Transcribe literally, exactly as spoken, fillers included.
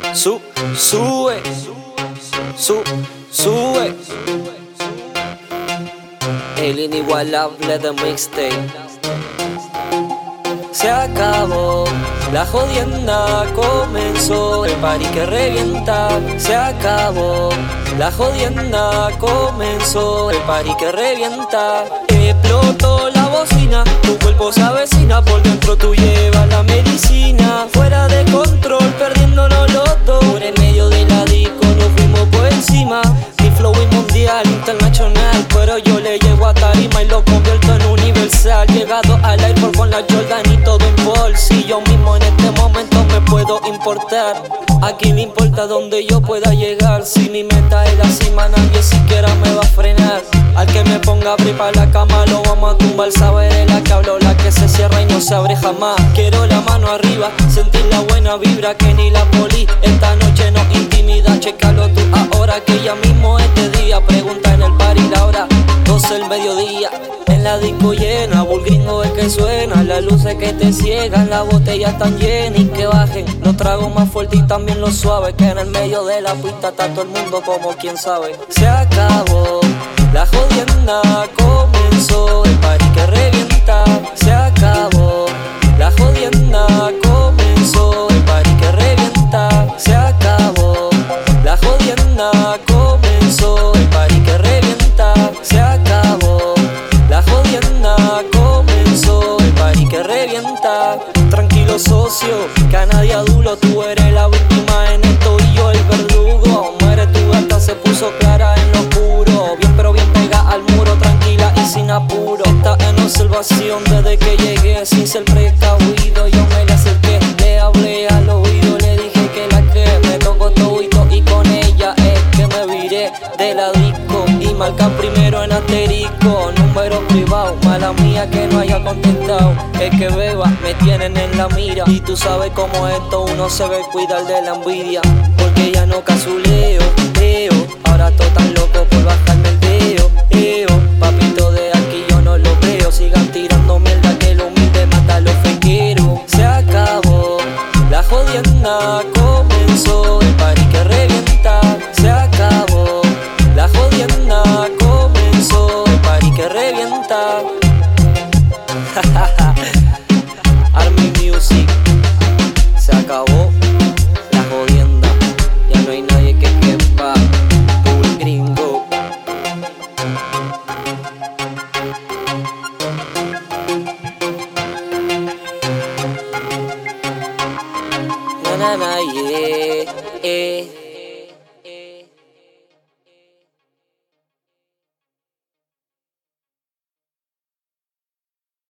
Su, sube, su, sube. El inigualable de mixtape. Se acabó, la jodienda comenzó, el party que revienta. Se acabó, la jodienda comenzó, el party que revienta. Explotó la bocina, tu cuerpo se avecina, por dentro tú llevas la medicina. Fuera de control, perdiéndonos los dos, por en medio de la disco nos fuimos por encima. Mi flow es mundial, internacional, pero yo le llego a tarima y lo convierto en universal. Llegado al airport con la Jordan y todo en bolsillo, mismo en este momento me puedo importar. ¿A quién le importa donde yo pueda llegar? Si mi meta es la cima, nadie siquiera me va a frenar. Al que me ponga a abrir pa' la cama lo vamos a tumbar. Saber de la que hablo, la que se cierra y no se abre jamás. Quiero la mano arriba, sentir la buena vibra que ni la poli esta noche nos intimida. Chécalo tú ahora que ya mismo este día. Pregunta en el party la hora, doce el mediodía. En la disco llena, bull gringo es que suena. Las luces que te ciegan, las botellas tan llenas y que bajen los tragos más fuertes y también los suaves. Que en el medio de la pista está todo el mundo como quien sabe. Se acabó, la jodienda comenzó, el party que revienta. Se acabó, la jodienda comenzó, el party que revienta. Se acabó, la jodienda comenzó, el party que revienta. Se acabó, la jodienda comenzó, el party que revienta. Tranquilo socio, que a nadie adulo, tú eres la víctima en esto y yo el verdugo. Muere tu gata, se puso clara en lo oscuro, bien pero bien pega al muro, tranquila y sin apuro. Está en observación desde que llegué sin ser precavido. Yo me le acerqué, le hablé al oído, le dije que la que me tocó todito y con ella es que me viré de la disco y marca primero en asterisco. Número privado, mala mía que no haya contestado. Es que beba, me tienen en la mira y tú sabes cómo esto uno se ve cuidar de la envidia. Porque ya no casuleo, eo, ahora todo tan loco por bajarme el dedo, eo. Papito de aquí yo no lo veo, sigan tirando mierda que lo humilde mata a los fequeros. Se acabó, la jodienda comenzó, el party que revienta. Se acabó, la jodienda comenzó, el party que revienta. Army Music, se acabó la jodienda, ya no hay nadie que quepa. Bull gringo. Na na na, yeah, yeah.